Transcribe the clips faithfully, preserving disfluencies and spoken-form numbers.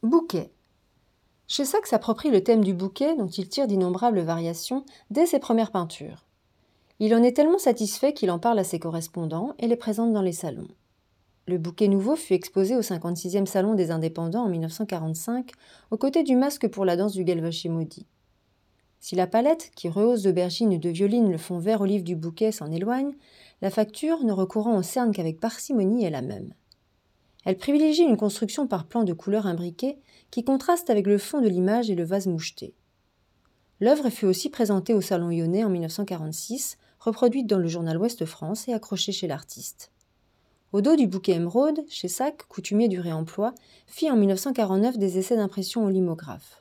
Bouquet. Chessac s'approprie le thème du bouquet dont il tire d'innombrables variations dès ses premières peintures. Il en est tellement satisfait qu'il en parle à ses correspondants et les présente dans les salons. Le bouquet nouveau fut exposé au cinquante-sixième Salon des Indépendants en mille neuf cent quarante-cinq, aux côtés du masque pour la danse du Galvaché maudit. Si la palette, qui rehausse d'aubergines et de violines le fond vert olive du bouquet, s'en éloigne, la facture, ne recourant au cerne qu'avec parcimonie, est la même. Elle privilégie une construction par plans de couleurs imbriquées qui contraste avec le fond de l'image et le vase moucheté. L'œuvre fut aussi présentée au Salon Lyonnais en mille neuf cent quarante-six, reproduite dans le journal Ouest France et accrochée chez l'artiste. Au dos du bouquet émeraude, Chessac, coutumier du réemploi, fit en mille neuf cent quarante-neuf des essais d'impression au limographe.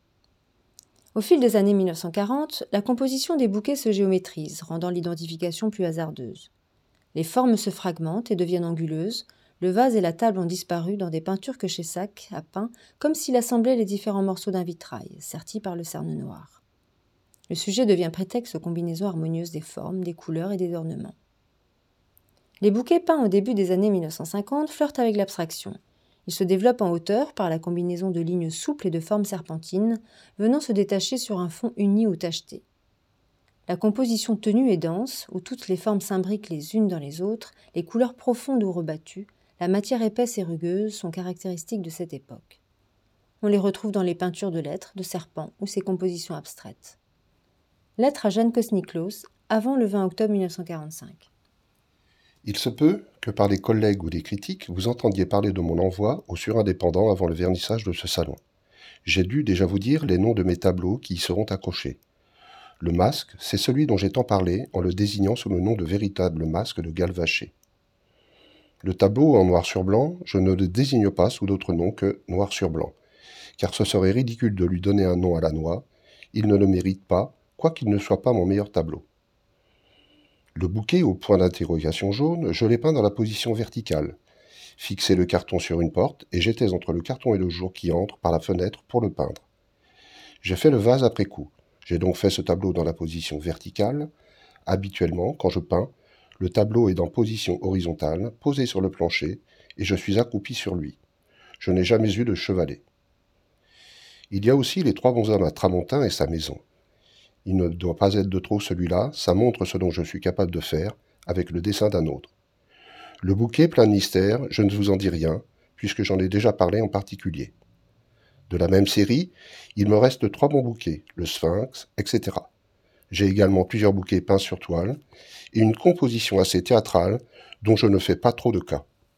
Au fil des années mille neuf cent quarante, la composition des bouquets se géométrise, rendant l'identification plus hasardeuse. Les formes se fragmentent et deviennent anguleuses, le vase et la table ont disparu dans des peintures que Chessac a peint comme s'il assemblait les différents morceaux d'un vitrail, sertis par le cerne noir. Le sujet devient prétexte aux combinaisons harmonieuses des formes, des couleurs et des ornements. Les bouquets peints au début des années mille neuf cent cinquante flirtent avec l'abstraction. Ils se développent en hauteur par la combinaison de lignes souples et de formes serpentines, venant se détacher sur un fond uni ou tacheté. La composition tenue et dense, où toutes les formes s'imbriquent les unes dans les autres, les couleurs profondes ou rebattues, la matière épaisse et rugueuse sont caractéristiques de cette époque. On les retrouve dans les peintures de lettres, de serpents ou ses compositions abstraites. Lettre à Jeanne Kosniklos, avant le vingt octobre mille neuf cent quarante-cinq. Il se peut que par les collègues ou les critiques, vous entendiez parler de mon envoi aux surindépendants avant le vernissage de ce salon. J'ai dû déjà vous dire les noms de mes tableaux qui y seront accrochés. Le masque, c'est celui dont j'ai tant parlé en le désignant sous le nom de véritable masque de Galvaché. Le tableau en noir sur blanc, je ne le désigne pas sous d'autre nom que noir sur blanc, car ce serait ridicule de lui donner un nom à la noix, il ne le mérite pas, quoiqu'il ne soit pas mon meilleur tableau. Le bouquet au point d'interrogation jaune, je l'ai peint dans la position verticale. Fixé le carton sur une porte, et j'étais entre le carton et le jour qui entre par la fenêtre pour le peindre. J'ai fait le vase après coup. J'ai donc fait ce tableau dans la position verticale. Habituellement, quand je peins, le tableau est en position horizontale, posé sur le plancher, et je suis accroupi sur lui. Je n'ai jamais eu de chevalet. Il y a aussi les trois bonshommes à Tramontin et sa maison. Il ne doit pas être de trop celui-là, ça montre ce dont je suis capable de faire, avec le dessin d'un autre. Le bouquet plein de mystères, je ne vous en dis rien, puisque j'en ai déjà parlé en particulier. De la même série, il me reste trois bons bouquets, le sphinx, et cetera. J'ai également plusieurs bouquets peints sur toile, et une composition assez théâtrale, dont je ne fais pas trop de cas.